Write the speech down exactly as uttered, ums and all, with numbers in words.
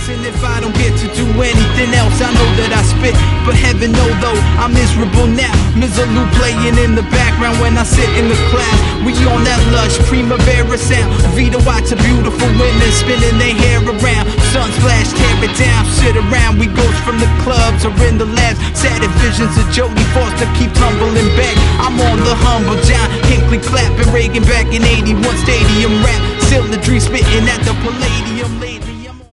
And if I don't get to do anything else, I know that I spit for heaven, no though I'm miserable now. Mizzaloo playing in the background when I sit in the class. We on that lush Primavera sound. Vita watch a beautiful women spinning their hair around. Sun splash, tear it down, sit around. We ghosts from the clubs or in the labs. Sad visions of Jodie Foster keep tumbling back. I'm on the humble John Hinckley clapping Reagan back in eighty-one stadium rap. Still the dream spitting at the Palladium.